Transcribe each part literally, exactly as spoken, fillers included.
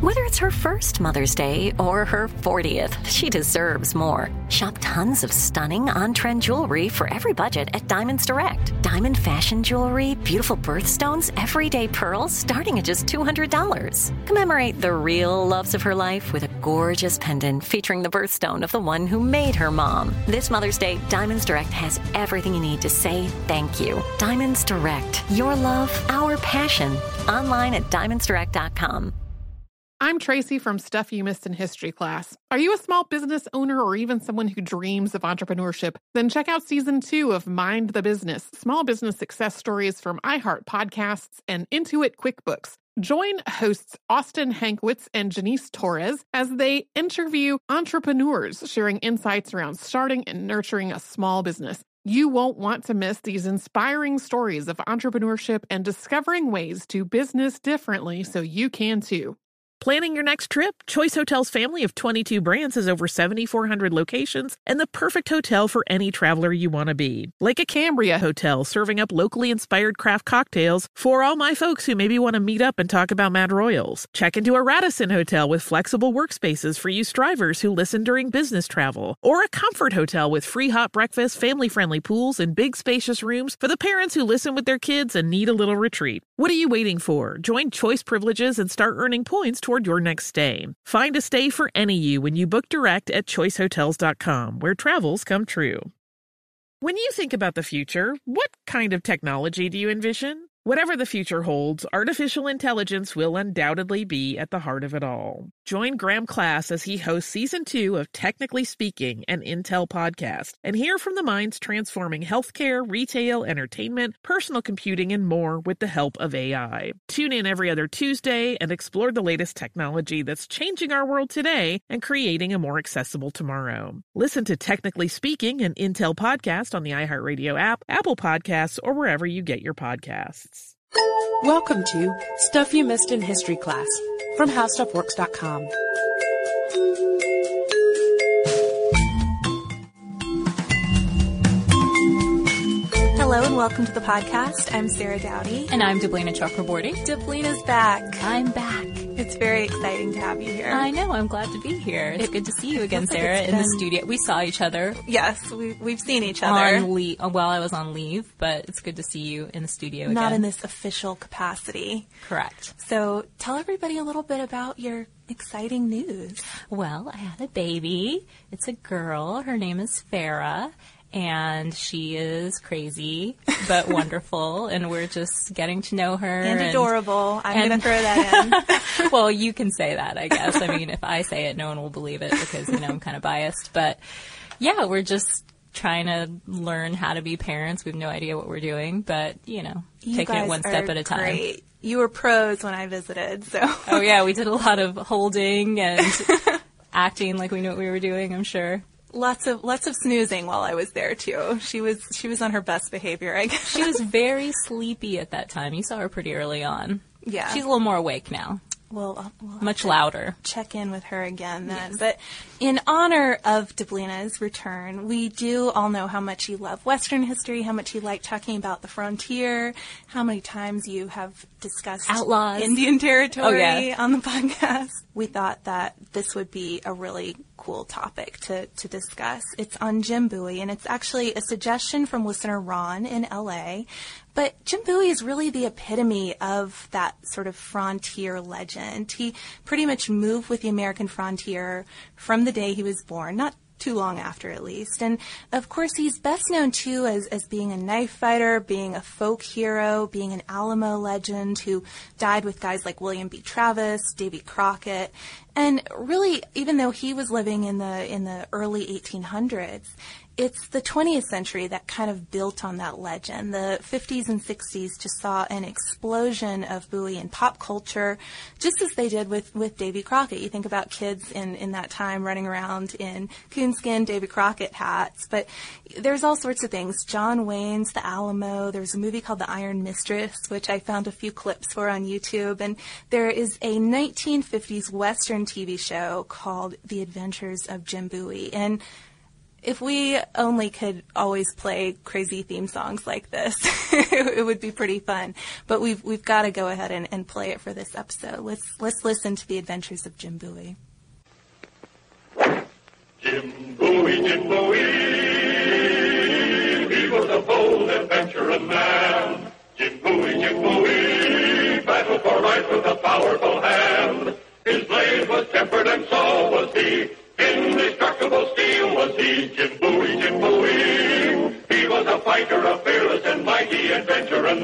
Whether it's her first Mother's Day or her fortieth, she deserves more. Shop tons of stunning on-trend jewelry for every budget at Diamonds Direct. Diamond fashion jewelry, beautiful birthstones, everyday pearls starting at just two hundred dollars. Commemorate the real loves of her life with a gorgeous pendant featuring the birthstone of the one who made her mom. This Mother's Day, Diamonds Direct has everything you need to say thank you. Diamonds Direct. Your love, our passion. Online at diamonds direct dot com. I'm Tracy from Stuff You Missed in History Class. Are you a small business owner or even someone who dreams of entrepreneurship? Then check out Season two of Mind the Business, Small Business Success Stories from iHeart Podcasts and Intuit QuickBooks. Join hosts Austin Hankwitz and Janice Torres as they interview entrepreneurs sharing insights around starting and nurturing a small business. You won't want to miss these inspiring stories of entrepreneurship and discovering ways to business differently so you can too. Planning your next trip? Choice Hotels' family of twenty-two brands has over seven thousand four hundred locations and the perfect hotel for any traveler you want to be. Like a Cambria Hotel, serving up locally inspired craft cocktails for all my folks who maybe want to meet up and talk about Mad Royals. Check into a Radisson Hotel with flexible workspaces for you strivers who listen during business travel. Or a Comfort Hotel with free hot breakfast, family-friendly pools, and big spacious rooms for the parents who listen with their kids and need a little retreat. What are you waiting for? Join Choice Privileges and start earning points toward your next stay. Find a stay for any you when you book direct at choice hotels dot com, where travels come true. When you think about the future, what kind of technology do you envision? Whatever the future holds, artificial intelligence will undoubtedly be at the heart of it all. Join Graham Class as he hosts Season two of Technically Speaking, an Intel podcast, and hear from the minds transforming healthcare, retail, entertainment, personal computing, and more with the help of A I. Tune in every other Tuesday and explore the latest technology that's changing our world today and creating a more accessible tomorrow. Listen to Technically Speaking, an Intel podcast on the iHeartRadio app, Apple Podcasts, or wherever you get your podcasts. Welcome to Stuff You Missed in History Class from how stuff works dot com. Hello and welcome to the podcast. I'm Sarah Dowdy. And I'm Deblina Chakraborty. Deblina's back. I'm back. It's very exciting to have you here. I know. I'm glad to be here. It's it, good to see you again, Sarah, like in the studio. We saw each other. Yes, we, we've seen each other. On leave, while I was on leave, but it's good to see you in the studio again. Not in this official capacity. Correct. So tell everybody a little bit about your exciting news. Well, I had a baby. It's a girl. Her name is Farah. And she is crazy, but wonderful, and we're just getting to know her. And, and adorable. I'm going to throw that in. Well, you can say that, I guess. I mean, if I say it, no one will believe it because, you know, I'm kind of biased. But, yeah, we're just trying to learn how to be parents. We have no idea what we're doing, but, you know, you taking it one step at a time. Great. You were pros when I visited, so. Oh, yeah, we did a lot of holding and acting like we knew what we were doing, I'm sure. Lots of lots of snoozing while I was there too. She was she was on her best behavior, I guess. She was very sleepy at that time. You saw her pretty early on. Yeah. She's a little more awake now. Well, we'll much louder. Check in with her again then. Yes. But in honor of Deblina's return, we do all know how much you love Western history, how much you like talking about the frontier, how many times you have discussed outlaws, Indian territory oh, yeah. on the podcast. We thought that this would be a really cool topic to, to discuss. It's on Jim Bowie, and it's actually a suggestion from listener Ron in L A. But Jim Bowie is really the epitome of that sort of frontier legend. He pretty much moved with the American frontier from the day he was born, not too long after at least. And of course he's best known too as, as being a knife fighter, being a folk hero, being an Alamo legend who died with guys like William B. Travis, Davy Crockett. And really, even though he was living in the in the early eighteen hundreds, it's the twentieth century that kind of built on that legend. The fifties and sixties just saw an explosion of Bowie in pop culture, just as they did with, with Davy Crockett. You think about kids in, in that time running around in coonskin Davy Crockett hats, but there's all sorts of things. John Wayne's The Alamo. There's a movie called The Iron Mistress, which I found a few clips for on YouTube, and there is a nineteen fifties Western T V show called The Adventures of Jim Bowie, and if we only could always play crazy theme songs like this, it would be pretty fun. But we've we've got to go ahead and, and play it for this episode. Let's let's listen to the adventures of Jim Bowie. Jim Bowie, Jim Bowie, he was a bold, adventurous man. Jim Bowie, Jim Bowie, battled for life with a powerful hand. His blade was tempered and so was he. Indestructible steel was he. Jim Bowie, Jim Bowie, he was a fighter, a fearless and mighty adventurous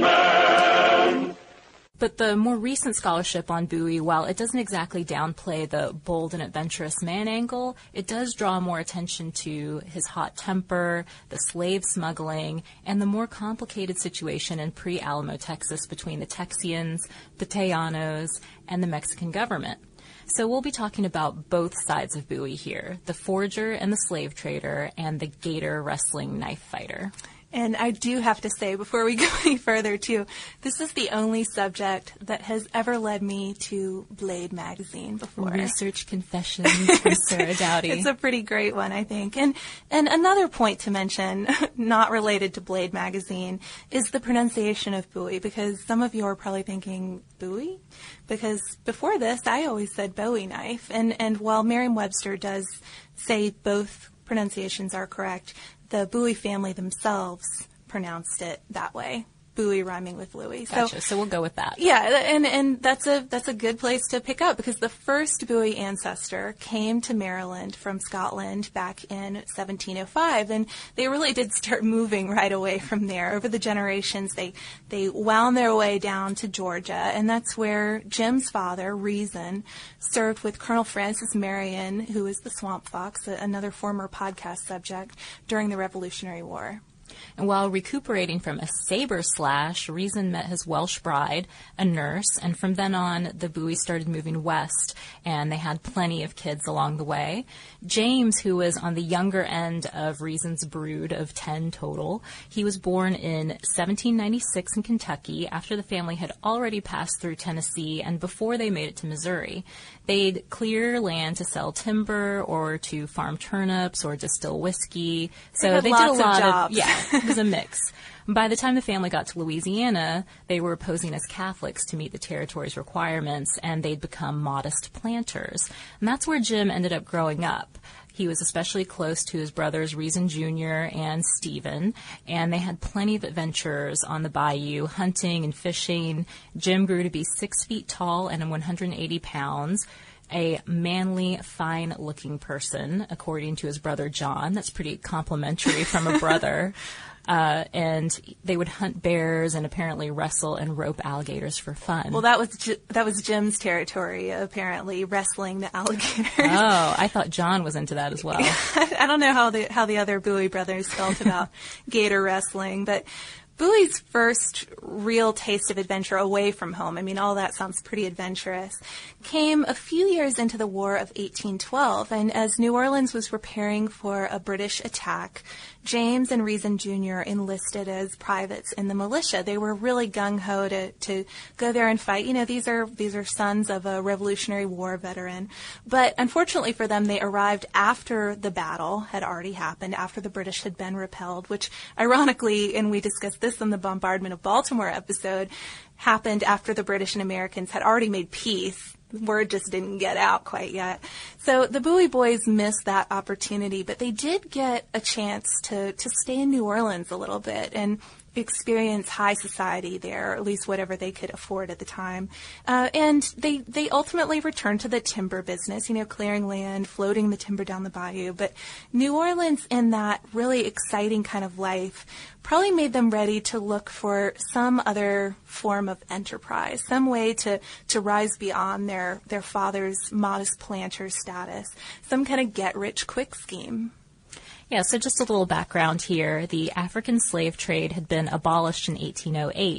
man. But the more recent scholarship on Bowie, while it doesn't exactly downplay the bold and adventurous man angle, it does draw more attention to his hot temper, the slave smuggling, and the more complicated situation in pre-Alamo, Texas between the Texians, the Tejanos, and the Mexican government. So we'll be talking about both sides of Bowie here, the forger and the slave trader, and the gator wrestling knife fighter. And I do have to say, before we go any further, too, this is the only subject that has ever led me to Blade magazine before. Research Confessions from Sarah Dowdy. It's a pretty great one, I think. And and another point to mention, not related to Blade magazine, is the pronunciation of Bowie, because some of you are probably thinking, Bowie? Because before this, I always said Bowie knife. And, and while Merriam-Webster does say both pronunciations are correct, the Bowie family themselves pronounced it that way. Bowie rhyming with Louis. Gotcha. So, so we'll go with that. Yeah, and and that's a that's a good place to pick up, because the first Bowie ancestor came to Maryland from Scotland back in seventeen oh five, and they really did start moving right away from there. Over the generations, they they wound their way down to Georgia, and that's where Jim's father, Reason, served with Colonel Francis Marion, who is the Swamp Fox, another former podcast subject, during the Revolutionary War. And while recuperating from a saber slash, Reason met his Welsh bride, a nurse, and from then on, the Bowie started moving west, and they had plenty of kids along the way. James, who was on the younger end of Reason's brood of ten total, he was born in seventeen ninety-six in Kentucky after the family had already passed through Tennessee and before they made it to Missouri. They'd clear land to sell timber or to farm turnips or distill whiskey. So they, they lots did a lot of jobs. of, yeah. It was a mix. By the time the family got to Louisiana, they were posing as Catholics to meet the territory's requirements, and they'd become modest planters. And that's where Jim ended up growing up. He was especially close to his brothers Reason Junior and Stephen, and they had plenty of adventures on the bayou, hunting and fishing. Jim grew to be six feet tall and one hundred eighty pounds. A manly, fine-looking person, according to his brother John. That's pretty complimentary from a brother. Uh, and they would hunt bears and apparently wrestle and rope alligators for fun. Well, that was J- that was Jim's territory, apparently, wrestling the alligators. Oh, I thought John was into that as well. I don't know how the how the other Bowie brothers felt about gator wrestling, but Bowie's first real taste of adventure away from home, I mean, all that sounds pretty adventurous, came a few years into the War of eighteen twelve. And as New Orleans was preparing for a British attack, James and Reason Junior enlisted as privates in the militia. They were really gung-ho to, to go there and fight. You know, these are these are sons of a Revolutionary War veteran. But unfortunately for them, they arrived after the battle had already happened, after the British had been repelled, which ironically, and we discussed this in the Bombardment of Baltimore episode, happened after the British and Americans had already made peace. The word just didn't get out quite yet. So the Bowie boys missed that opportunity, but they did get a chance to, to stay in New Orleans a little bit and experience high society there, or at least whatever they could afford at the time. Uh, and they they ultimately returned to the timber business, you know, clearing land, floating the timber down the bayou. But New Orleans, in that really exciting kind of life, probably made them ready to look for some other form of enterprise, some way to, to rise beyond their, their father's modest planter status, some kind of get-rich-quick scheme. Yeah, so just a little background here. The African slave trade had been abolished in eighteen oh eight,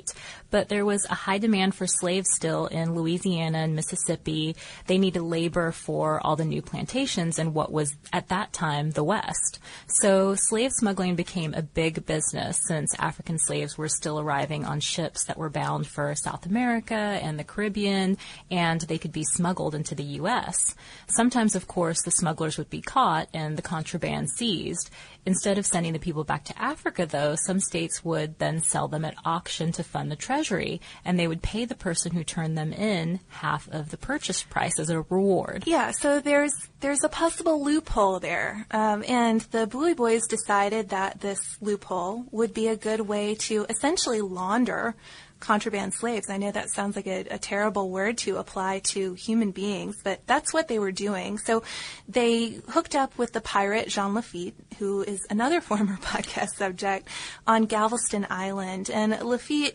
But there was a high demand for slaves still in Louisiana and Mississippi. They needed labor for all the new plantations in what was, at that time, the West. So slave smuggling became a big business since African slaves were still arriving on ships that were bound for South America and the Caribbean, and they could be smuggled into the U S. Sometimes, of course, the smugglers would be caught and the contraband seized. Instead of sending the people back to Africa, though, some states would then sell them at auction to fund the treasury, and they would pay the person who turned them in half of the purchase price as a reward. Yeah, so there's there's a possible loophole there, um, and the Bowie Boys decided that this loophole would be a good way to essentially launder contraband slaves. I know that sounds like a, a terrible word to apply to human beings, but that's what they were doing. So they hooked up with the pirate Jean Lafitte, who is another former podcast subject, on Galveston Island. And Lafitte,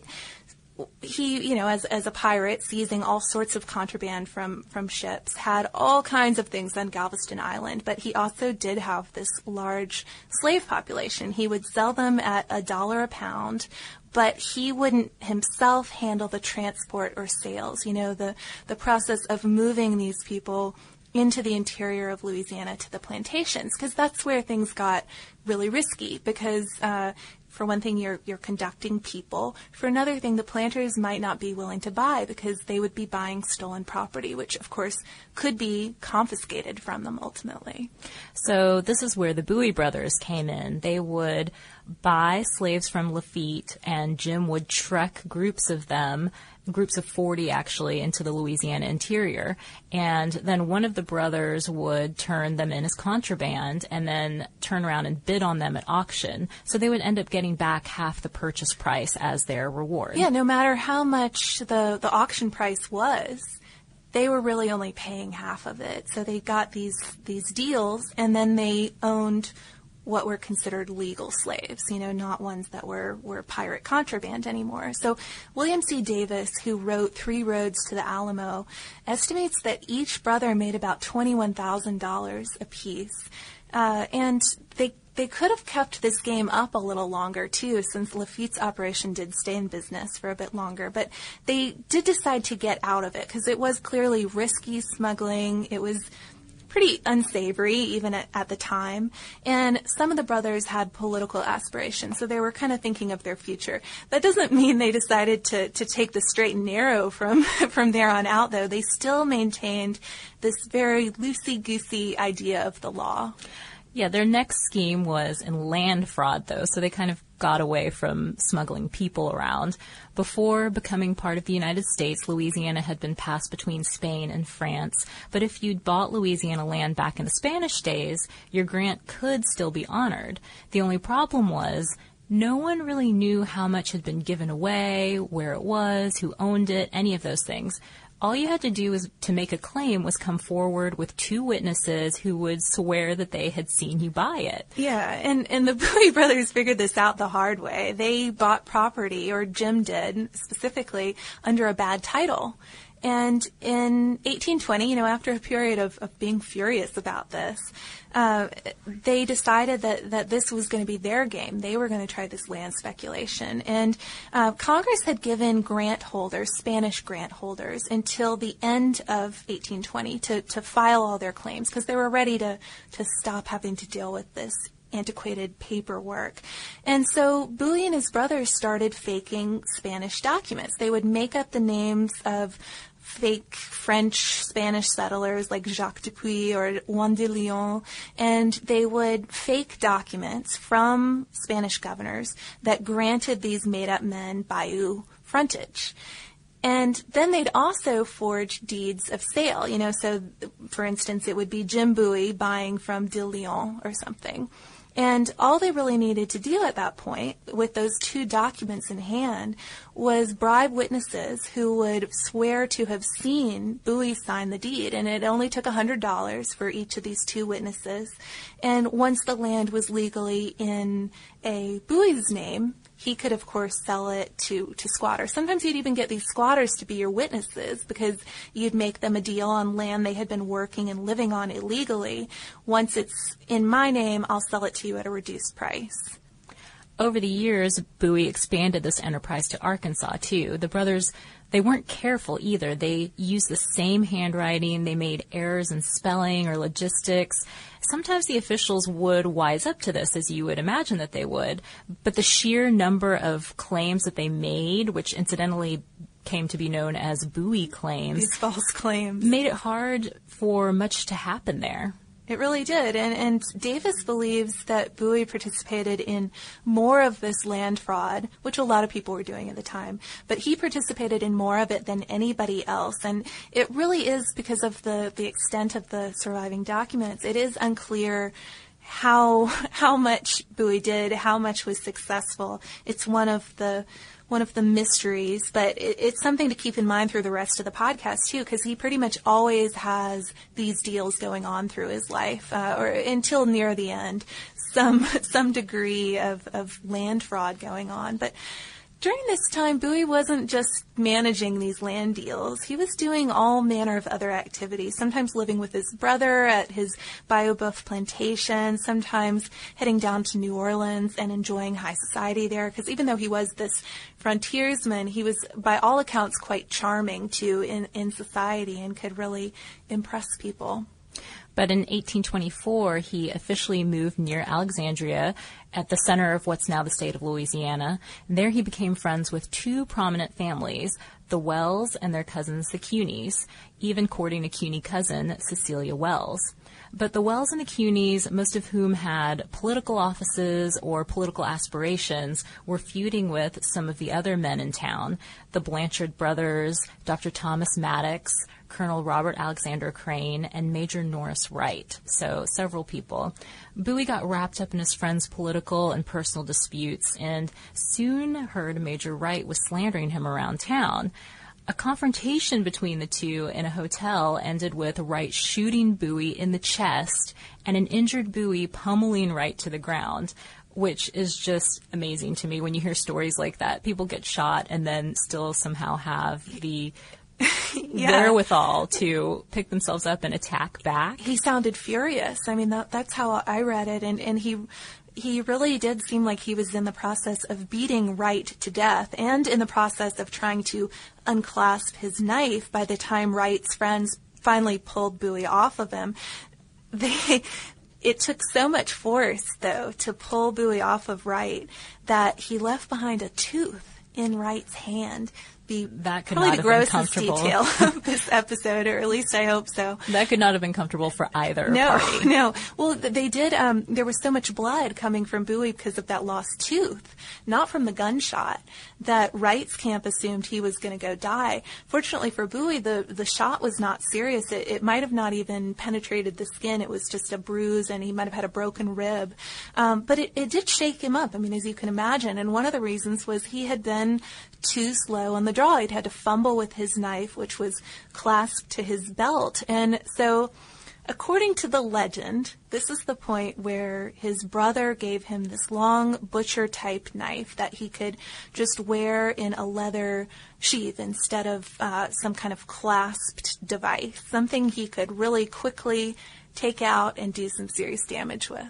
he, you know, as as a pirate, seizing all sorts of contraband from, from ships, had all kinds of things on Galveston Island, but he also did have this large slave population. He would sell them at a dollar a pound, but he wouldn't himself handle the transport or sales, you know, the, the process of moving these people into the interior of Louisiana to the plantations, because that's where things got really risky, because uh, for one thing, you're you're conducting people. For another thing, the planters might not be willing to buy because they would be buying stolen property, which, of course, could be confiscated from them ultimately. So this is where the Bowie brothers came in. They would buy slaves from Lafitte, and Jim would trek groups of them, groups of forty actually, into the Louisiana interior. And then one of the brothers would turn them in as contraband and then turn around and bid on them at auction. So they would end up getting back half the purchase price as their reward. Yeah, no matter how much the, the auction price was, they were really only paying half of it. So they got these these deals, and then they owned what were considered legal slaves, you know, not ones that were, were pirate contraband anymore. So William C. Davis, who wrote Three Roads to the Alamo, estimates that each brother made about twenty-one thousand dollars apiece. Uh, and they they could have kept this game up a little longer, too, since Lafitte's operation did stay in business for a bit longer. But they did decide to get out of it because it was clearly risky smuggling. It was pretty unsavory even at, at the time, and some of the brothers had political aspirations, so they were kind of thinking of their future. That doesn't mean they decided to, to take the straight and narrow from from there on out, though. They still maintained this very loosey-goosey idea of the law. Yeah, their next scheme was in land fraud, though, so they kind of got away from smuggling people around. Before becoming part of the United States, Louisiana had been passed between Spain and France, but if you'd bought Louisiana land back in the Spanish days, your grant could still be honored. The only problem was no one really knew how much had been given away, where it was, who owned it, any of those things. All you had to do was to make a claim was come forward with two witnesses who would swear that they had seen you buy it. Yeah, and, and the Bowie brothers figured this out the hard way. They bought property, or Jim did specifically, under a bad title. And in eighteen twenty, you know, after a period of, of being furious about this, uh, they decided that, that this was going to be their game. They were going to try this land speculation. And uh, Congress had given grant holders, Spanish grant holders, until the end of eighteen twenty to, to file all their claims because they were ready to, to stop having to deal with this antiquated paperwork. And so Bowie and his brothers started faking Spanish documents. They would make up the names of fake French Spanish settlers like Jacques Dupuy or Juan de Leon, and they would fake documents from Spanish governors that granted these made-up men Bayou frontage. And then they'd also forge deeds of sale, you know, so for instance, it would be Jim Bowie buying from de Leon or something. And all they really needed to do at that point, with those two documents in hand, was bribe witnesses who would swear to have seen Bowie sign the deed. And it only took one hundred dollars for each of these two witnesses. And once the land was legally in a Bowie's name, he could, of course, sell it to, to squatters. Sometimes you'd even get these squatters to be your witnesses because you'd make them a deal on land they had been working and living on illegally. Once it's in my name, I'll sell it to you at a reduced price. over the years, Bowie expanded this enterprise to Arkansas, too. The brothers, they weren't careful either. They used the same handwriting. They made errors in spelling or logistics. Sometimes the officials would wise up to this, as you would imagine that they would. But the sheer number of claims that they made, which incidentally came to be known as Bowie claims, these false claims, made it hard for much to happen there. It really did. And, and Davis believes that Bowie participated in more of this land fraud, which a lot of people were doing at the time, but he participated in more of it than anybody else. And it really is because of the, the extent of the surviving documents. It is unclear how, how much Bowie did, how much was successful. It's one of the one of the mysteries, but it, it's something to keep in mind through the rest of the podcast, too, because he pretty much always has these deals going on through his life, uh, or until near the end, some some degree of, of land fraud going on. But during this time, Bowie wasn't just managing these land deals. He was doing all manner of other activities, sometimes living with his brother at his Bayou Boeuf plantation, sometimes heading down to New Orleans and enjoying high society there, because even though he was this frontiersman, he was, by all accounts, quite charming, too, in, in society and could really impress people. But in eighteen twenty-four, he officially moved near Alexandria at the center of what's now the state of Louisiana. And there he became friends with two prominent families, the Wells and their cousins, the Cuneys, even courting a Cuney cousin, Cecilia Wells. But the Wells and the Cuneys, most of whom had political offices or political aspirations, were feuding with some of the other men in town, the Blanchard brothers, Doctor Thomas Maddox, Colonel Robert Alexander Crane, and Major Norris Wright, so several people. Bowie got wrapped up in his friends' political and personal disputes and soon heard Major Wright was slandering him around town. A confrontation between the two in a hotel ended with Wright shooting Bowie in the chest and an injured Bowie pummeling Wright to the ground, which is just amazing to me when you hear stories like that. People get shot and then still somehow have the yeah. wherewithal to pick themselves up and attack back. He sounded furious. I mean, that, that's how I read it. And, and he he really did seem like he was in the process of beating Wright to death and in the process of trying to unclasp his knife by the time Wright's friends finally pulled Bowie off of him. They... It took so much force, though, to pull Bowie off of Wright that he left behind a tooth in Wright's hand. The, that could probably not the have grossest been comfortable. detail of this episode, or at least I hope so. That could not have been comfortable for either no, party. No, Well, they did, um, there was so much blood coming from Bowie because of that lost tooth, not from the gunshot, that Wright's camp assumed he was going to go die. Fortunately for Bowie, the, the shot was not serious. It, it might have not even penetrated the skin. It was just a bruise, and he might have had a broken rib. Um, but it, it did shake him up, I mean, as you can imagine. And one of the reasons was he had been too slow on the draw. He'd had to fumble with his knife, which was clasped to his belt. And so, according to the legend, this is the point where his brother gave him this long butcher-type knife that he could just wear in a leather sheath instead of uh, some kind of clasped device, something he could really quickly take out and do some serious damage with.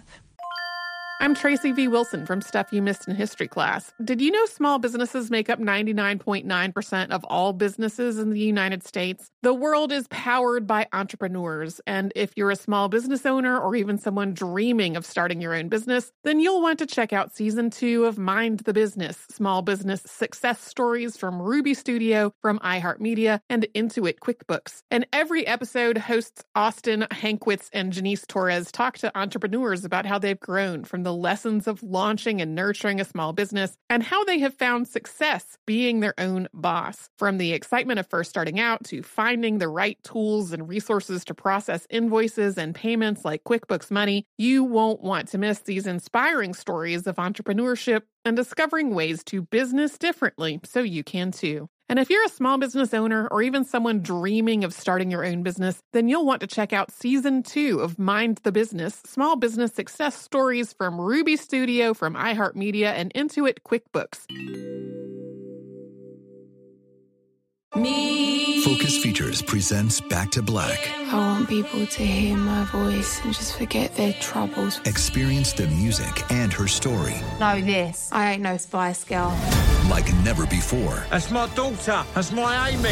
I'm Tracy V. Wilson from Stuff You Missed in History Class. Did you know small businesses make up ninety-nine point nine percent of all businesses in the United States? The world is powered by entrepreneurs, and if you're a small business owner or even someone dreaming of starting your own business, then you'll want to check out Season two of Mind the Business, Small Business Success Stories from Ruby Studio, from iHeartMedia, and Intuit QuickBooks. And every episode, hosts Austin Hankwitz and Janice Torres talk to entrepreneurs about how they've grown from the lessons of launching and nurturing a small business and how they have found success being their own boss. From the excitement of first starting out to finding the right tools and resources to process invoices and payments like QuickBooks Money, you won't want to miss these inspiring stories of entrepreneurship and discovering ways to business differently so you can too. And if you're a small business owner or even someone dreaming of starting your own business, then you'll want to check out Season two of Mind the Business, Small Business Success Stories from Ruby Studio, from iHeartMedia, and Intuit QuickBooks. Me. Focus Features presents Back to Black. I want people to hear my voice and just forget their troubles. Experience the music and her story. Know this, I ain't no Spice Girl. Like never before. That's my daughter. That's my Amy.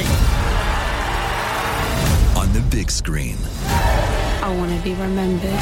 On the big screen. I want to be remembered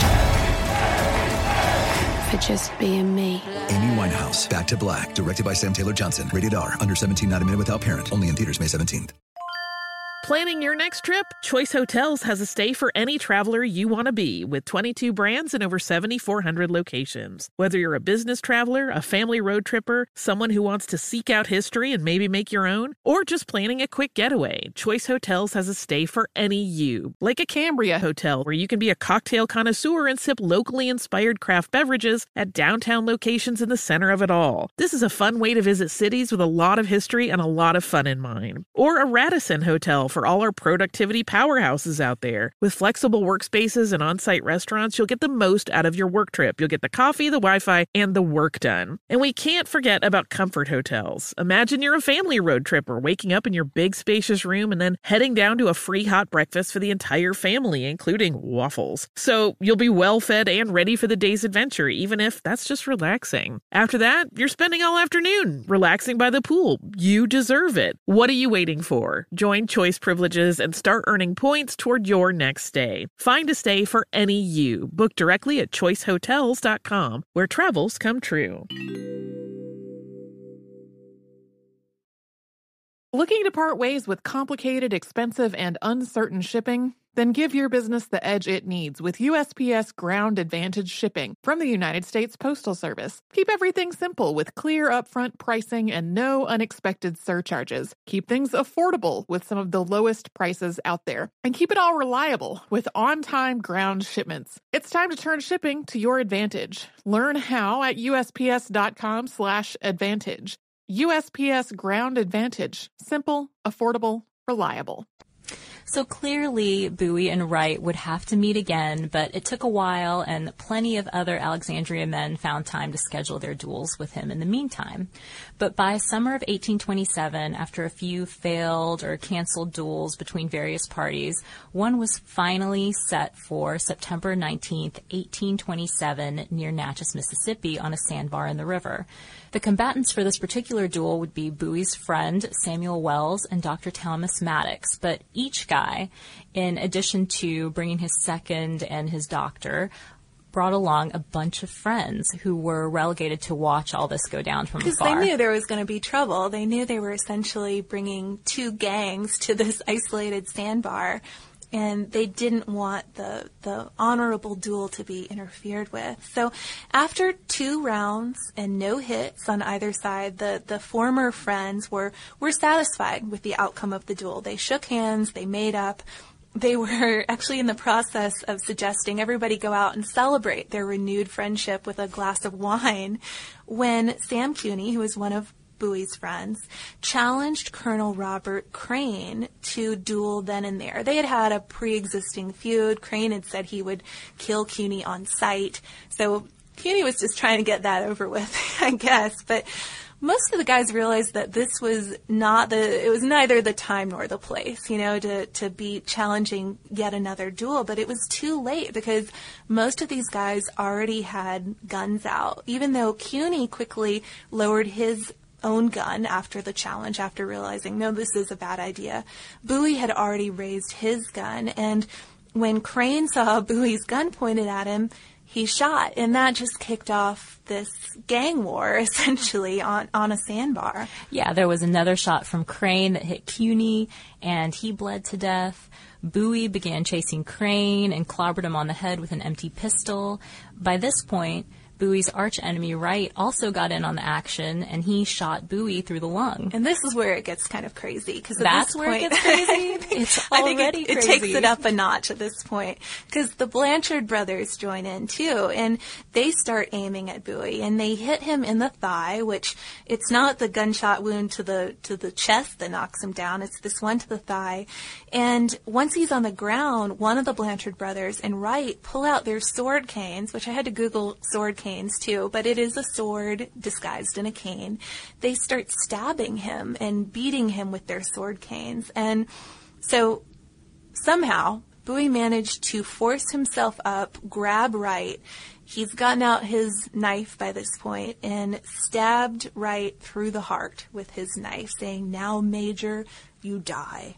for just being me. Amy Winehouse, Back to Black, directed by Sam Taylor Johnson. Rated R, under seventeen, not a minute without parent. Only in theaters May seventeenth. Planning your next trip? Choice Hotels has a stay for any traveler you want to be, with twenty-two brands and over seven thousand four hundred locations. Whether you're a business traveler, a family road tripper, someone who wants to seek out history and maybe make your own, or just planning a quick getaway, Choice Hotels has a stay for any you. Like a Cambria Hotel, where you can be a cocktail connoisseur and sip locally inspired craft beverages at downtown locations in the center of it all. This is a fun way to visit cities with a lot of history and a lot of fun in mind. Or a Radisson Hotel, for all our productivity powerhouses out there. With flexible workspaces and on-site restaurants, you'll get the most out of your work trip. You'll get the coffee, the Wi-Fi, and the work done. And we can't forget about Comfort Hotels. Imagine you're a family road tripper, waking up in your big spacious room and then heading down to a free hot breakfast for the entire family, including waffles. So you'll be well fed and ready for the day's adventure, even if that's just relaxing. After that, you're spending all afternoon relaxing by the pool. You deserve it. What are you waiting for? Join Choice Privileges and start earning points toward your next stay. Find a stay for any you. Book directly at choice hotels dot com, where travels come true. Looking to part ways with complicated, expensive, and uncertain shipping? Then give your business the edge it needs with U S P S Ground Advantage shipping from the United States Postal Service. Keep everything simple with clear upfront pricing and no unexpected surcharges. Keep things affordable with some of the lowest prices out there. And keep it all reliable with on-time ground shipments. It's time to turn shipping to your advantage. Learn how at U S P S dot com slash advantage. U S P S Ground Advantage. Simple, affordable, reliable. So clearly, Bowie and Wright would have to meet again, but it took a while, and plenty of other Alexandria men found time to schedule their duels with him in the meantime. But by summer of eighteen twenty-seven, after a few failed or canceled duels between various parties, one was finally set for September nineteenth, eighteen twenty-seven, near Natchez, Mississippi, on a sandbar in the river. The combatants for this particular duel would be Bowie's friend, Samuel Wells, and Doctor Thomas Maddox, but each guy, in addition to bringing his second and his doctor, brought along a bunch of friends who were relegated to watch all this go down from afar. Because they knew there was going to be trouble. They knew they were essentially bringing two gangs to this isolated sandbar, and they didn't want the the honorable duel to be interfered with. So after two rounds and no hits on either side, the, the former friends were, were satisfied with the outcome of the duel. They shook hands, they made up. They were actually in the process of suggesting everybody go out and celebrate their renewed friendship with a glass of wine when Sam Cooney, who was one of Bowie's friends, challenged Colonel Robert Crane to duel then and there. They had had a pre-existing feud. Crane had said he would kill Cooney on sight. So Cooney was just trying to get that over with, I guess. But most of the guys realized that this was not the, it was neither the time nor the place, you know, to, to be challenging yet another duel. But it was too late because most of these guys already had guns out. Even though Cooney quickly lowered his own gun after the challenge, after realizing, no, this is a bad idea, Bowie had already raised his gun. And when Crane saw Bowie's gun pointed at him, he shot, and that just kicked off this gang war, essentially, on, on a sandbar. Yeah, there was another shot from Crane that hit Cooney, and he bled to death. Bowie began chasing Crane and clobbered him on the head with an empty pistol. By this point, Bowie's archenemy Wright also got in on the action, and he shot Bowie through the lung. And this is where it gets kind of crazy. Cause at That's this where point, it gets crazy? It's already I think it, crazy. It takes it up a notch at this point. Because the Blanchard brothers join in, too, and they start aiming at Bowie, and they hit him in the thigh, which it's not the gunshot wound to the to the chest that knocks him down. It's this one to the thigh. And once he's on the ground, one of the Blanchard brothers and Wright pull out their sword canes, which I had to Google sword canes, too, but it is a sword disguised in a cane. They start stabbing him and beating him with their sword canes. And So somehow, Bowie managed to force himself up, grab Wright. He's gotten out his knife by this point and stabbed Wright through the heart with his knife, saying, "Now, Major, you die."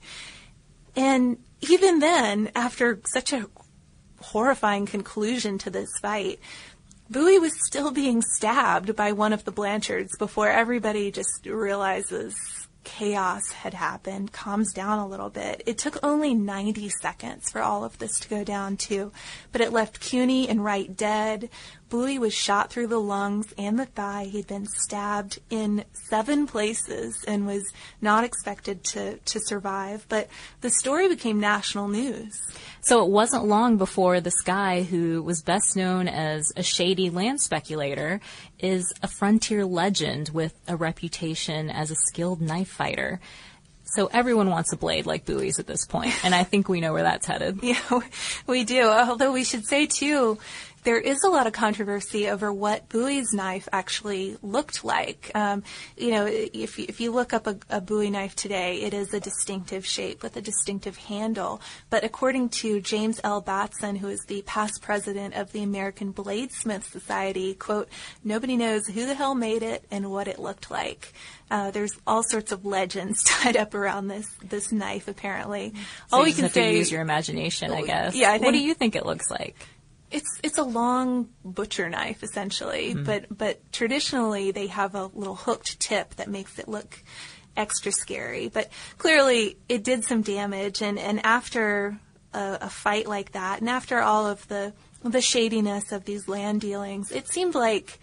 And even then, after such a horrifying conclusion to this fight, Bowie was still being stabbed by one of the Blanchards before everybody just realizes chaos had happened, calms down a little bit. It took only ninety seconds for all of this to go down, too. But it left Cuny and Wright dead. Bowie was shot through the lungs and the thigh. He'd been stabbed in seven places and was not expected to, to survive. But the story became national news. So it wasn't long before this guy, who was best known as a shady land speculator, is a frontier legend with a reputation as a skilled knife fighter. So everyone wants a blade like Bowie's at this point, and I think we know where that's headed. Yeah, we do. Although we should say, too, there is a lot of controversy over what Bowie's knife actually looked like. Um, you know, if you, if you look up a, a Bowie knife today, it is a distinctive shape with a distinctive handle. But according to James L. Batson, who is the past president of the American Bladesmith Society, quote, "Nobody knows who the hell made it and what it looked like." Uh, there's all sorts of legends tied up around this this knife, apparently. So all you we just can have say, to use your imagination, I guess. Yeah, I think, what do you think it looks like? It's it's a long butcher knife, essentially, mm-hmm. but but traditionally they have a little hooked tip that makes it look extra scary. But clearly it did some damage, and, and after a, a fight like that, and after all of the the shadiness of these land dealings, it seemed like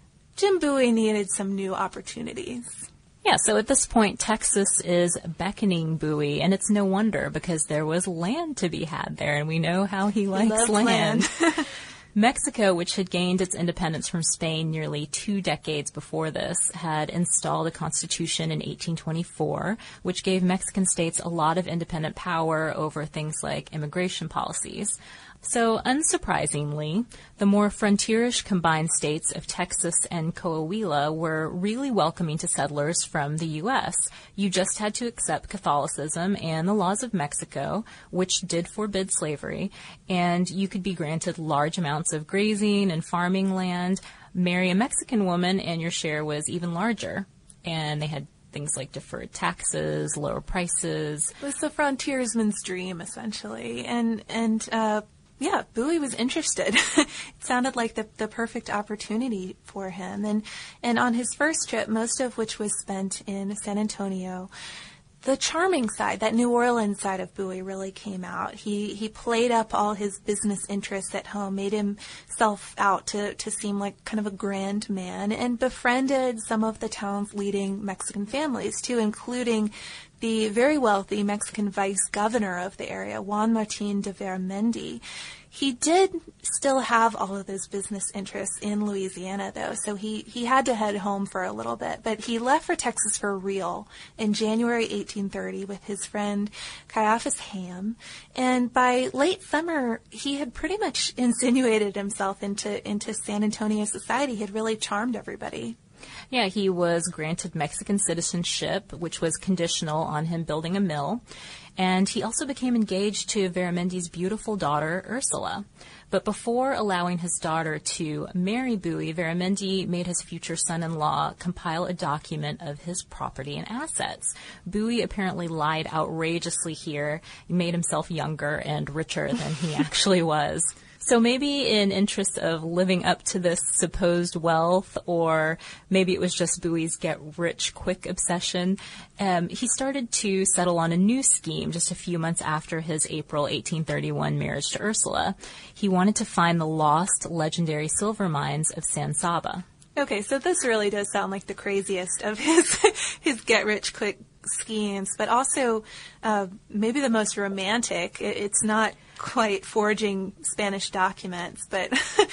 Jim Bowie needed some new opportunities. Yeah, so at this point, Texas is beckoning Bowie, and it's no wonder, because there was land to be had there, and we know how he likes he land. land. Mexico, which had gained its independence from Spain nearly two decades before this, had installed a constitution in eighteen twenty-four, which gave Mexican states a lot of independent power over things like immigration policies. So, unsurprisingly, the more frontierish combined states of Texas and Coahuila were really welcoming to settlers from the U S. You just had to accept Catholicism and the laws of Mexico, which did forbid slavery, and you could be granted large amounts of grazing and farming land, marry a Mexican woman, and your share was even larger. And they had things like deferred taxes, lower prices. It was the frontiersman's dream, essentially. And, and, uh, Yeah, Bowie was interested. It sounded like the the perfect opportunity for him. And and on his first trip, most of which was spent in San Antonio, the charming side, that New Orleans side of Bowie really came out. He he played up all his business interests at home, made himself out to, to seem like kind of a grand man, and befriended some of the town's leading Mexican families, too, including the very wealthy Mexican vice governor of the area, Juan Martín de Veramendi. He did still have all of those business interests in Louisiana, though, so he, he had to head home for a little bit. But he left for Texas for real in January eighteen thirty with his friend Caiaphas Ham. And by late summer, he had pretty much insinuated himself into, into San Antonio society. He had really charmed everybody. Yeah, he was granted Mexican citizenship, which was conditional on him building a mill. And he also became engaged to Veramendi's beautiful daughter, Ursula. But before allowing his daughter to marry Bowie, Veramendi made his future son-in-law compile a document of his property and assets. Bowie apparently lied outrageously here, made himself younger and richer than he actually was. So maybe in interest of living up to this supposed wealth, or maybe it was just Bowie's get-rich-quick obsession, um, he started to settle on a new scheme just a few months after his April eighteen thirty-one marriage to Ursula. He wanted to find the lost, legendary silver mines of San Saba. Okay, so this really does sound like the craziest of his his get-rich-quick schemes, but also uh, maybe the most romantic. It, it's not quite forging Spanish documents, but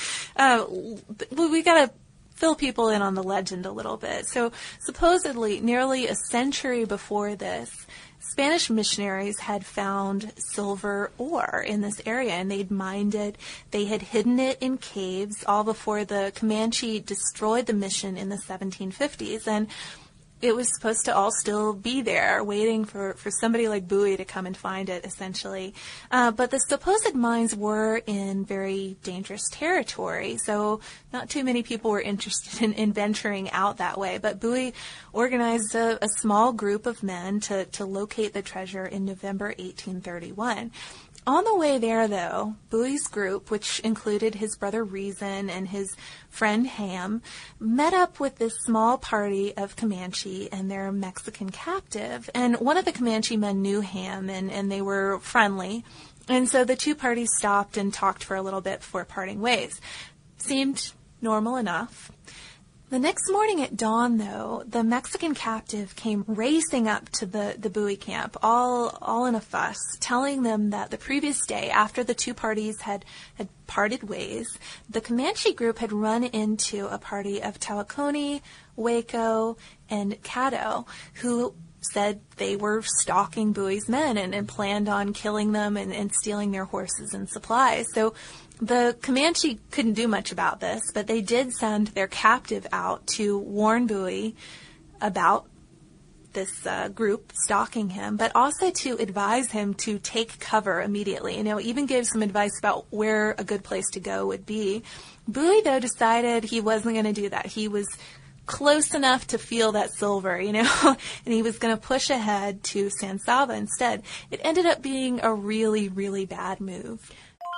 uh, we got to fill people in on the legend a little bit. So supposedly, nearly a century before this, Spanish missionaries had found silver ore in this area, and they'd mined it. They had hidden it in caves all before the Comanche destroyed the mission in the seventeen fifties. And it was supposed to all still be there, waiting for, for somebody like Bowie to come and find it, essentially. Uh, but the supposed mines were in very dangerous territory, so not too many people were interested in, in venturing out that way. But Bowie organized a, a small group of men to, to locate the treasure in November eighteen thirty-one. On the way there, though, Bowie's group, which included his brother Reason and his friend Ham, met up with this small party of Comanche and their Mexican captive. And one of the Comanche men knew Ham, and, and they were friendly. And so the two parties stopped and talked for a little bit before parting ways. Seemed normal enough. The next morning at dawn, though, the Mexican captive came racing up to the, the Bowie camp, all all in a fuss, telling them that the previous day, after the two parties had, had parted ways, the Comanche group had run into a party of Tawakoni, Waco, and Caddo, who said they were stalking Bowie's men and, and planned on killing them and, and stealing their horses and supplies. So the Comanche couldn't do much about this, but they did send their captive out to warn Bowie about this uh, group stalking him, but also to advise him to take cover immediately. You know, even gave some advice about where a good place to go would be. Bowie, though, decided he wasn't going to do that. He was close enough to feel that silver, you know, and he was going to push ahead to San Saba instead. It ended up being a really, really bad move.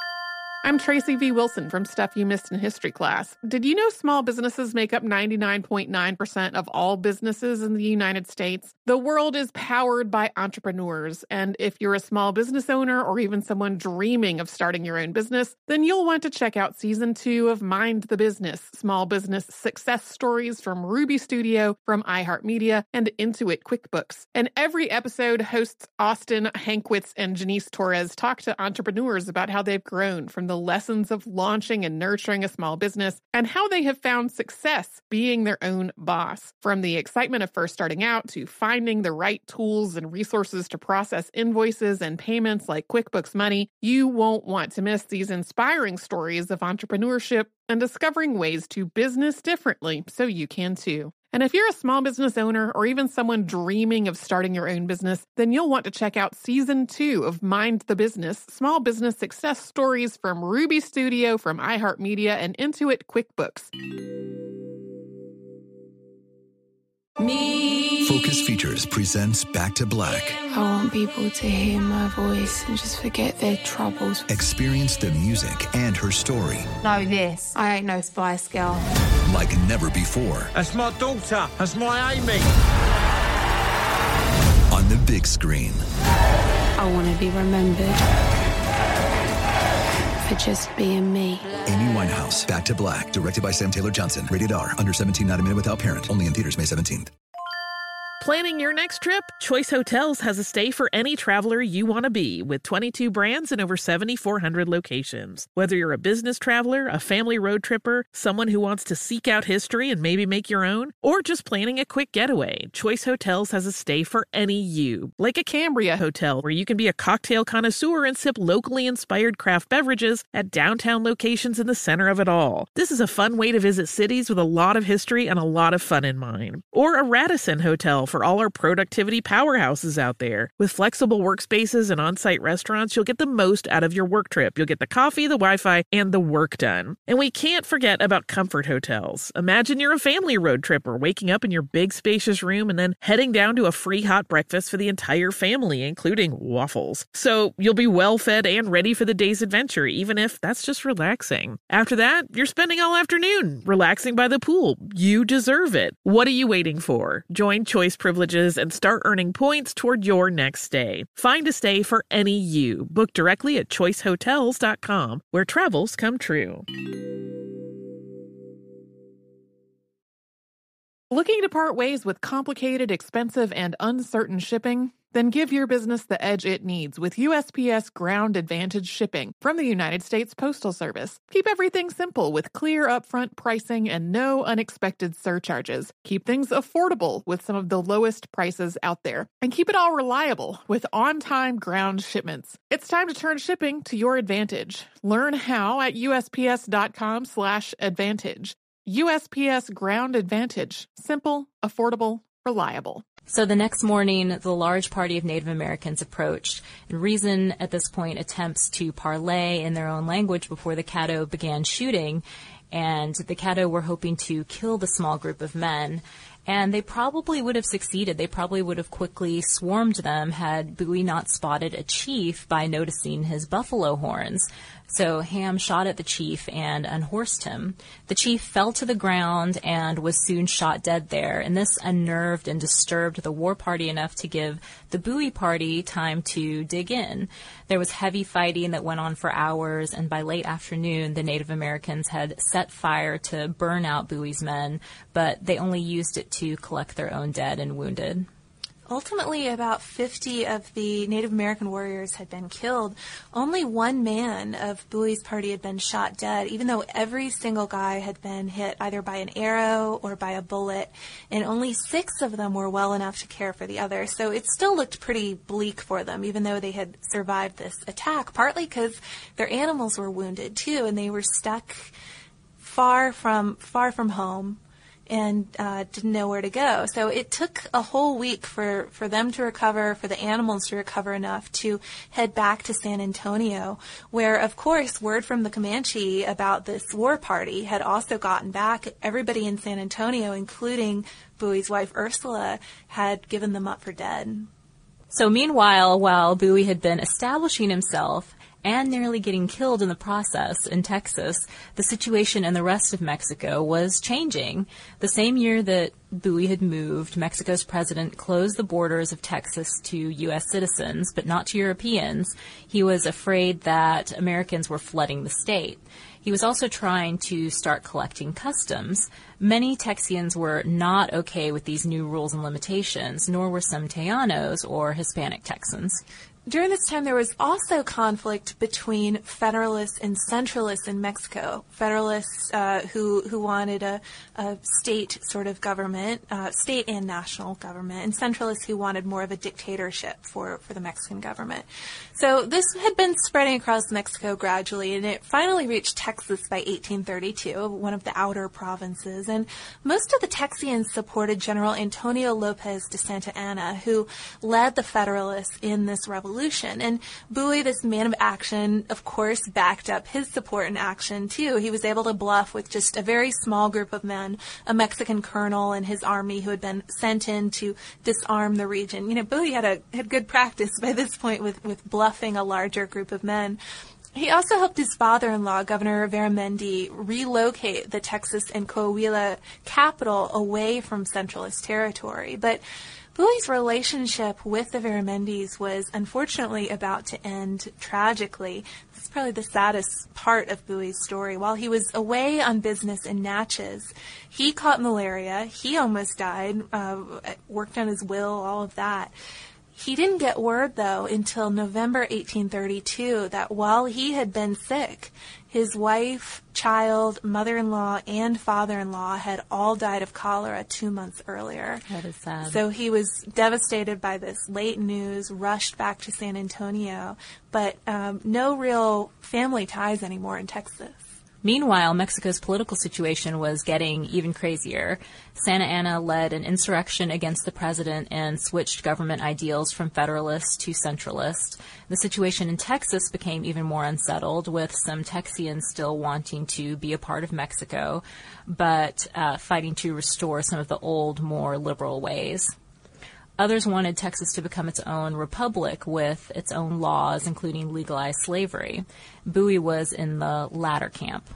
I'm Tracy V. Wilson from Stuff You Missed in History Class. Did you know small businesses make up ninety-nine point nine percent of all businesses in the United States? The world is powered by entrepreneurs, and if you're a small business owner or even someone dreaming of starting your own business, then you'll want to check out Season two of Mind the Business, Small Business Success Stories from Ruby Studio, from iHeartMedia, and Intuit QuickBooks. And every episode, hosts Austin Hankwitz and Janice Torres talk to entrepreneurs about how they've grown from the lessons of launching and nurturing a small business and how they have found success being their own boss. From the excitement of first starting out to finding the right tools and resources to process invoices and payments like QuickBooks Money, you won't want to miss these inspiring stories of entrepreneurship and discovering ways to business differently so you can too. And if you're a small business owner or even someone dreaming of starting your own business, then you'll want to check out Season two of Mind the Business, Small Business Success Stories from Ruby Studio, from iHeartMedia, and Intuit QuickBooks. Me. Focus Features presents Back to Black. I want people to hear my voice and just forget their troubles. Experience the music and her story. Know this. I ain't no Spice Girl. Like never before. That's my daughter. That's my Amy. On the big screen. I want to be remembered for just being me. Amy Winehouse, Back to Black, directed by Sam Taylor Johnson. Rated R, under seventeen, not a minute without parent. Only in theaters May seventeenth. Planning your next trip? Choice Hotels has a stay for any traveler you want to be, with twenty-two brands and over seven thousand four hundred locations. Whether you're a business traveler, a family road tripper, someone who wants to seek out history and maybe make your own, or just planning a quick getaway, Choice Hotels has a stay for any you. Like a Cambria Hotel, where you can be a cocktail connoisseur and sip locally inspired craft beverages at downtown locations in the center of it all. This is a fun way to visit cities with a lot of history and a lot of fun in mind. Or a Radisson Hotel for all our productivity powerhouses out there. With flexible workspaces and on-site restaurants, you'll get the most out of your work trip. You'll get the coffee, the Wi-Fi, and the work done. And we can't forget about Comfort Hotels. Imagine you're a family road tripper, waking up in your big spacious room and then heading down to a free hot breakfast for the entire family, including waffles. So you'll be well fed and ready for the day's adventure, even if that's just relaxing. After that, you're spending all afternoon relaxing by the pool. You deserve it. What are you waiting for? Join Choice Privileges and start earning points toward your next stay. Find a stay for any you. Book directly at choice hotels dot com, where travels come true. Looking to part ways with complicated, expensive, and uncertain shipping? Then give your business the edge it needs with U S P S Ground Advantage shipping from the United States Postal Service. Keep everything simple with clear upfront pricing and no unexpected surcharges. Keep things affordable with some of the lowest prices out there. And keep it all reliable with on-time ground shipments. It's time to turn shipping to your advantage. Learn how at U S P S dot com slash advantage. U S P S Ground Advantage. Simple, affordable, reliable. So the next morning, the large party of Native Americans approached, and Reason at this point attempts to parley in their own language before the Caddo began shooting, and the Caddo were hoping to kill the small group of men. And they probably would have succeeded. They probably would have quickly swarmed them had Bowie not spotted a chief by noticing his buffalo horns. So Ham shot at the chief and unhorsed him. The chief fell to the ground and was soon shot dead there, and this unnerved and disturbed the war party enough to give the Bowie party time to dig in. There was heavy fighting that went on for hours, and by late afternoon, the Native Americans had set fire to burn out Bowie's men, but they only used it to collect their own dead and wounded. Ultimately, about fifty of the Native American warriors had been killed. Only one man of Bowie's party had been shot dead, even though every single guy had been hit either by an arrow or by a bullet, and only six of them were well enough to care for the others. So it still looked pretty bleak for them, even though they had survived this attack, partly because their animals were wounded, too, and they were stuck far from far from home and uh, didn't know where to go. So it took a whole week for, for them to recover, for the animals to recover enough to head back to San Antonio, where, of course, word from the Comanche about this war party had also gotten back. Everybody in San Antonio, including Bowie's wife Ursula, had given them up for dead. So meanwhile, while Bowie had been establishing himself and nearly getting killed in the process in Texas, the situation in the rest of Mexico was changing. The same year that Bowie had moved, Mexico's president closed the borders of Texas to U S citizens, but not to Europeans. He was afraid that Americans were flooding the state. He was also trying to start collecting customs. Many Texians were not okay with these new rules and limitations, nor were some Tejanos or Hispanic Texans. During this time, there was also conflict between Federalists and Centralists in Mexico. Federalists uh, who who wanted a, a state sort of government, uh, state and national government, and Centralists who wanted more of a dictatorship for, for the Mexican government. So this had been spreading across Mexico gradually, and it finally reached Texas by eighteen thirty-two, one of the outer provinces. And most of the Texians supported General Antonio Lopez de Santa Anna, who led the Federalists in this revolution. And Bowie, this man of action, of course, backed up his support in action, too. He was able to bluff with just a very small group of men, a Mexican colonel and his army who had been sent in to disarm the region. You know, Bowie had a had good practice by this point with, with bluffing a larger group of men. He also helped his father-in-law, Governor Veramendi, relocate the Texas and Coahuila capital away from Centralist territory. But Bowie's relationship with the Veramendis was unfortunately about to end tragically. This is probably the saddest part of Bowie's story. While he was away on business in Natchez, he caught malaria. He almost died, uh, worked on his will, all of that. He didn't get word, though, until November eighteen thirty-two that while he had been sick, his wife, child, mother-in-law, and father-in-law had all died of cholera two months earlier. That is sad. So he was devastated by this late news, rushed back to San Antonio, but um, no real family ties anymore in Texas. Meanwhile, Mexico's political situation was getting even crazier. Santa Anna led an insurrection against the president and switched government ideals from Federalist to Centralist. The situation in Texas became even more unsettled, with some Texians still wanting to be a part of Mexico, but uh, fighting to restore some of the old, more liberal ways. Others wanted Texas to become its own republic with its own laws, including legalized slavery. Bowie was in the latter camp.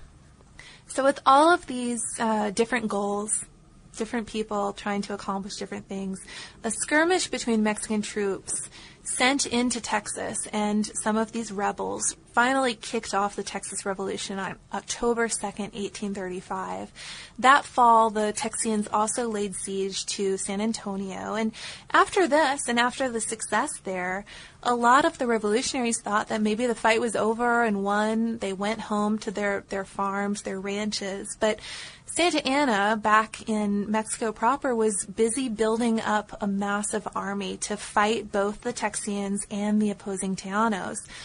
So with all of these uh, different goals, different people trying to accomplish different things, a skirmish between Mexican troops sent into Texas and some of these rebels finally kicked off the Texas Revolution on October second, eighteen thirty-five. That fall, the Texians also laid siege to San Antonio. And after this, and after the success there, a lot of the revolutionaries thought that maybe the fight was over and won. They went home to their, their farms, their ranches. But Santa Anna, back in Mexico proper, was busy building up a massive army to fight both the Texians and the opposing Tejanos.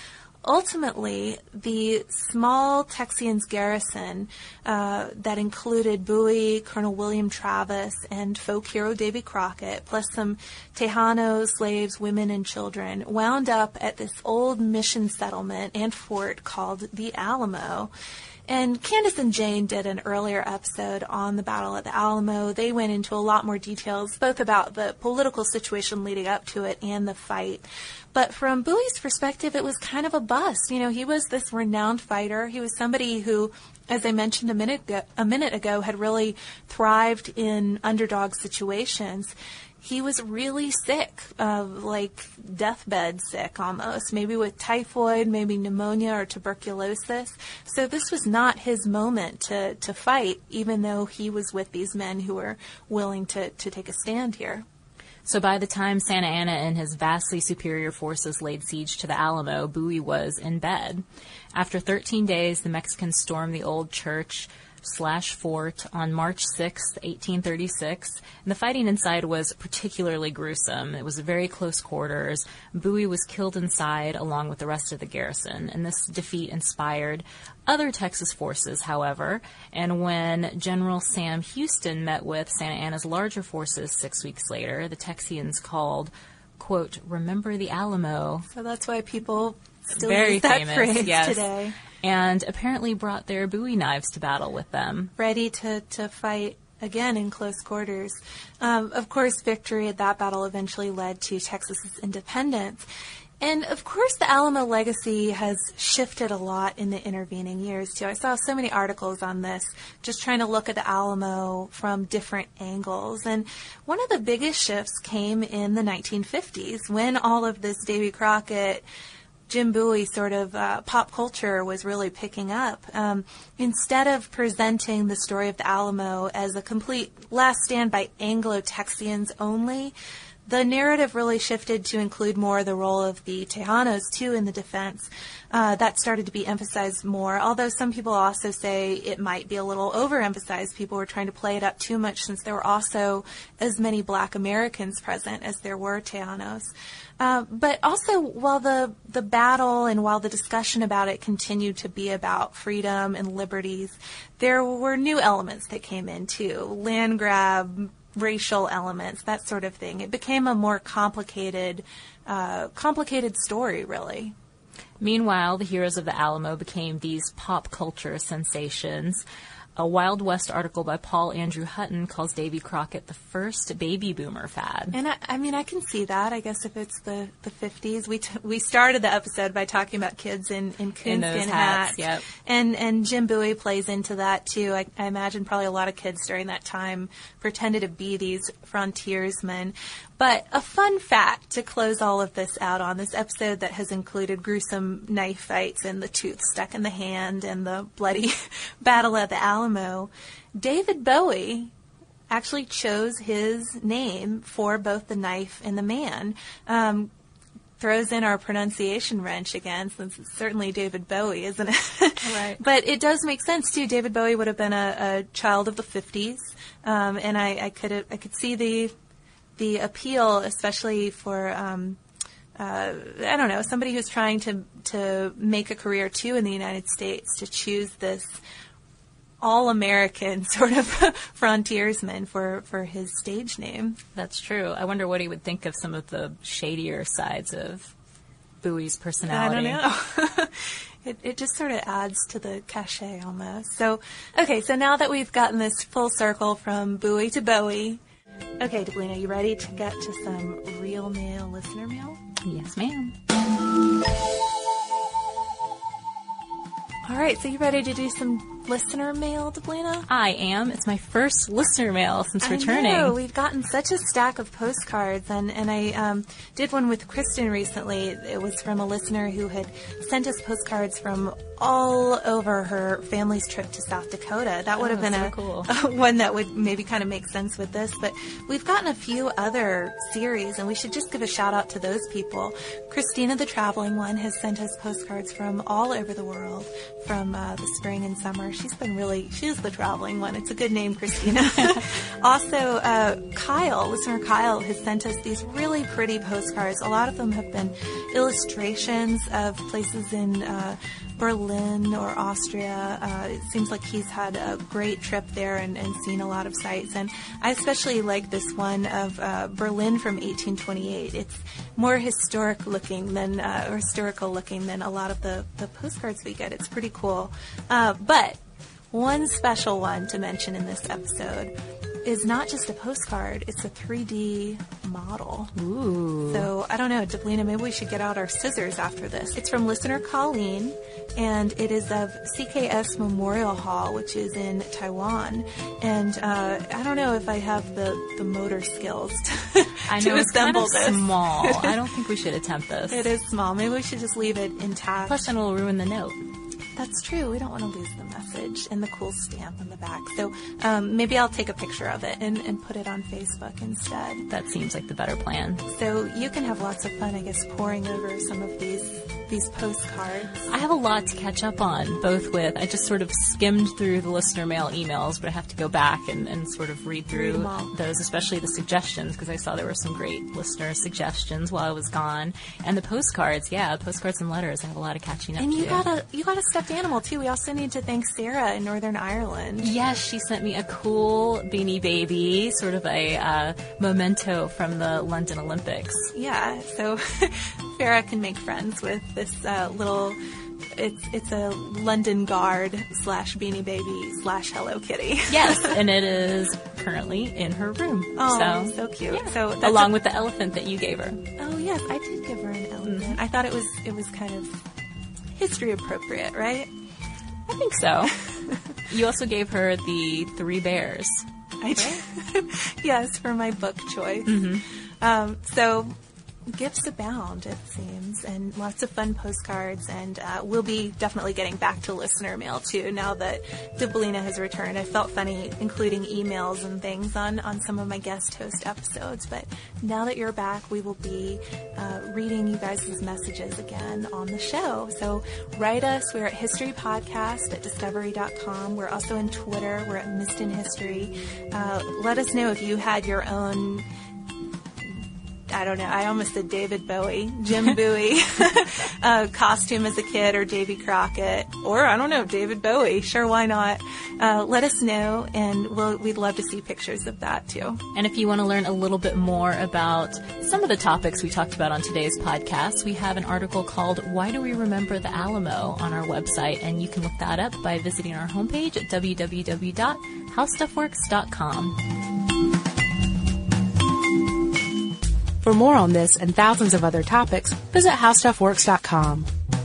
ultimately, the small Texians garrison uh, that included Bowie, Colonel William Travis, and folk hero Davy Crockett, plus some Tejano slaves, women, and children, wound up at this old mission settlement and fort called the Alamo. And Candace and Jane did an earlier episode on the Battle at the Alamo. They went into a lot more details, both about the political situation leading up to it and the fight. But from Bowie's perspective, it was kind of a bust. You know, he was this renowned fighter. He was somebody who, as I mentioned a minute ago, a minute ago, had really thrived in underdog situations. He was really sick, uh, like deathbed sick almost, maybe with typhoid, maybe pneumonia or tuberculosis. So this was not his moment to, to fight, even though he was with these men who were willing to, to take a stand here. So by the time Santa Anna and his vastly superior forces laid siege to the Alamo, Bowie was in bed. After thirteen days, the Mexicans stormed the old church slash fort on March sixth, eighteen thirty-six, and the fighting inside was particularly gruesome. It was very close quarters. Bowie was killed inside along with the rest of the garrison, and this defeat inspired other Texas forces, however, and when General Sam Houston met with Santa Anna's larger forces six weeks later, the Texians called, quote, "Remember the Alamo." So that's why people still Very use that famous, phrase yes. today. And apparently brought their Bowie knives to battle with them. Ready to, to fight again in close quarters. Um, of course, victory at that battle eventually led to Texas's independence. And, of course, the Alamo legacy has shifted a lot in the intervening years, too. I saw so many articles on this, just trying to look at the Alamo from different angles. And one of the biggest shifts came in the nineteen fifties, when all of this Davy Crockett, Jim Bowie sort of uh, pop culture was really picking up. Um, instead of presenting the story of the Alamo as a complete last stand by Anglo-Texians only, the narrative really shifted to include more the role of the Tejanos, too, in the defense. Uh, that started to be emphasized more, although some people also say it might be a little overemphasized. People were trying to play it up too much since there were also as many black Americans present as there were Tejanos. Uh, but also, while the, the battle and while the discussion about it continued to be about freedom and liberties, there were new elements that came in, too. Land grab, racial elements, that sort of thing. It became a more complicated, uh, complicated story, really. Meanwhile, the heroes of the Alamo became these pop culture sensations. A Wild West article by Paul Andrew Hutton calls Davy Crockett the first baby boomer fad. And I, I mean, I can see that. I guess if it's the, the fifties, we t- we started the episode by talking about kids in, in coonskin hats. hats. Yep. And and Jim Bowie plays into that too. I, I imagine probably a lot of kids during that time pretended to be these frontiersmen. But a fun fact to close all of this out on, this episode that has included gruesome knife fights and the tooth stuck in the hand and the bloody battle at the Alamo, David Bowie actually chose his name for both the knife and the man. Um, throws in our pronunciation wrench again, since it's certainly David Bowie, isn't it? Right. But it does make sense, too. David Bowie would have been a, a child of the fifties, um, and I, I could I could see the... the appeal, especially for, um, uh, I don't know, somebody who's trying to to make a career, too, in the United States, to choose this all-American sort of frontiersman for, for his stage name. That's true. I wonder what he would think of some of the shadier sides of Bowie's personality. I don't know. It, it just sort of adds to the cachet almost. So, okay, so now that we've gotten this full circle from Bowie to Bowie, okay, Deblina, you ready to get to some real mail, listener mail? Yes, ma'am. All right, so you ready to do some listener mail, Deblina? I am. It's my first listener mail since I returning. know. We've gotten such a stack of postcards, and, and I um, did one with Kristen recently. It was from a listener who had sent us postcards from all over her family's trip to South Dakota. That would oh, have been so a, cool. a one that would maybe kind of make sense with this, but we've gotten a few other series, and we should just give a shout out to those people. Christina, the traveling one, has sent us postcards from all over the world, from uh, the spring and summer She's been really, she is the traveling one. It's a good name, Christina. Also, uh, Kyle, listener Kyle, has sent us these really pretty postcards. A lot of them have been illustrations of places in uh, Berlin or Austria. Uh, it seems like he's had a great trip there and, and seen a lot of sights. And I especially like this one of uh, Berlin from eighteen twenty-eight. It's more historic looking than, uh, or historical looking than a lot of the, the postcards we get. It's pretty cool. Uh, but one special one to mention in this episode is not just a postcard, it's a three D model. Ooh. So, I don't know, Deblina, maybe we should get out our scissors after this. It's from listener Colleen, and it is of C K S Memorial Hall, which is in Taiwan. And uh, I don't know if I have the, the motor skills to, I to know, it's assemble kind of this. small. I don't think we should attempt this. It is small. Maybe we should just leave it intact. Plus, then it'll ruin the note. That's true. We don't want to lose the message and the cool stamp on the back. So um, maybe I'll take a picture of it and, and put it on Facebook instead. That seems like the better plan. So you can have lots of fun, I guess, poring over some of these these postcards. I have a lot to catch up on, both with, I just sort of skimmed through the listener mail emails, but I have to go back and, and sort of read through read those, especially the suggestions, because I saw there were some great listener suggestions while I was gone. And the postcards, yeah, postcards and letters, I have a lot of catching up and to. And you got a you got a stuffed animal, too. We also need to thank Sarah in Northern Ireland. Yes, she sent me a cool Beanie Baby, sort of a uh, memento from the London Olympics. Yeah, so Farah can make friends with this uh, little, it's it's a London Guard slash Beanie Baby slash Hello Kitty. Yes, and it is currently in her room. Oh, so, so cute. Yeah. So that's along a, with the elephant that you gave her. Oh, yes, I did give her an elephant. Mm-hmm. I thought it was it was kind of history appropriate, right? I think so. You also gave her the three bears. I did. Yes, for my book choice. Mm-hmm. Um, so gifts abound, it seems, and lots of fun postcards, and uh, we'll be definitely getting back to listener mail, too, now that Deblina has returned. I felt funny including emails and things on, on some of my guest host episodes, but now that you're back, we will be uh, reading you guys' messages again on the show. So write us. We're at History Podcast at discovery dot com. We're also on Twitter. We're at Missed in History. Uh, let us know if you had your own, I don't know, I almost said David Bowie, Jim Bowie uh, costume as a kid, or Davy Crockett, or I don't know, David Bowie. Sure, why not? Uh, let us know, and we'll, we'd love to see pictures of that, too. And if you want to learn a little bit more about some of the topics we talked about on today's podcast, we have an article called Why Do We Remember the Alamo on our website, and you can look that up by visiting our homepage at w w w dot how stuff works dot com. For more on this and thousands of other topics, visit how stuff works dot com.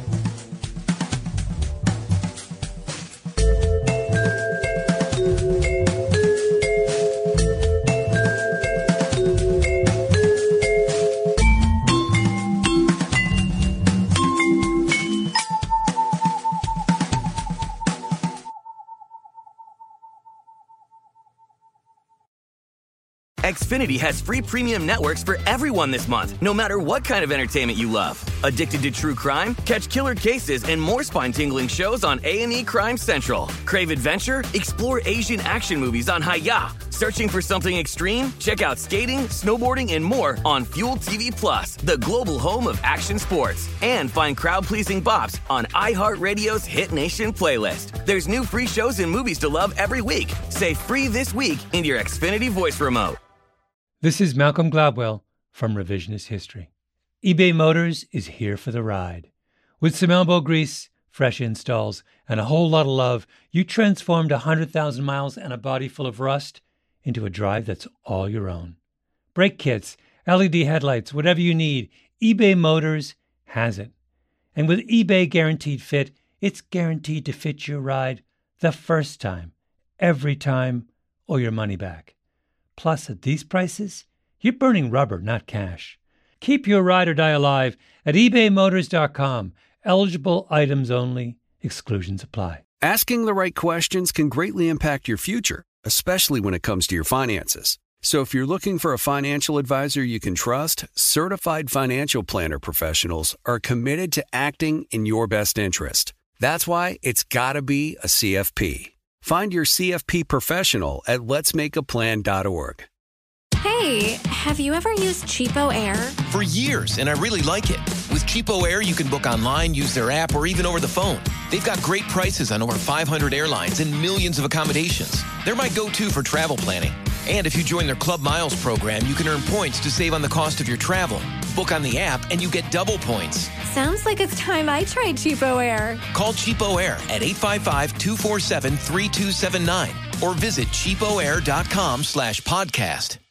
Xfinity has free premium networks for everyone this month, no matter what kind of entertainment you love. Addicted to true crime? Catch killer cases and more spine-tingling shows on A and E Crime Central. Crave adventure? Explore Asian action movies on Hi-Ya. Searching for something extreme? Check out skating, snowboarding, and more on Fuel T V Plus, the global home of action sports. And find crowd-pleasing bops on iHeartRadio's Hit Nation playlist. There's new free shows and movies to love every week. Say free this week in your Xfinity voice remote. This is Malcolm Gladwell from Revisionist History. eBay Motors is here for the ride. With some elbow grease, fresh installs, and a whole lot of love, you transformed one hundred thousand miles and a body full of rust into a drive that's all your own. Brake kits, L E D headlights, whatever you need, eBay Motors has it. And with eBay Guaranteed Fit, it's guaranteed to fit your ride the first time, every time, or your money back. Plus, at these prices, you're burning rubber, not cash. Keep your ride or die alive at ebay motors dot com. Eligible items only. Exclusions apply. Asking the right questions can greatly impact your future, especially when it comes to your finances. So if you're looking for a financial advisor you can trust, certified financial planner professionals are committed to acting in your best interest. That's why it's gotta be a C F P. Find your C F P professional at lets make a plan dot org. Hey, have you ever used Cheapo Air? For years, and I really like it. With Cheapo Air, you can book online, use their app, or even over the phone. They've got great prices on over five hundred airlines and millions of accommodations. They're my go-to for travel planning. And if you join their Club Miles program, you can earn points to save on the cost of your travel. Book on the app, and you get double points. Sounds like it's time I tried Cheapo Air. Call Cheapo Air at eight five five, two four seven, three two seven nine or visit cheapoair dot com slash podcast.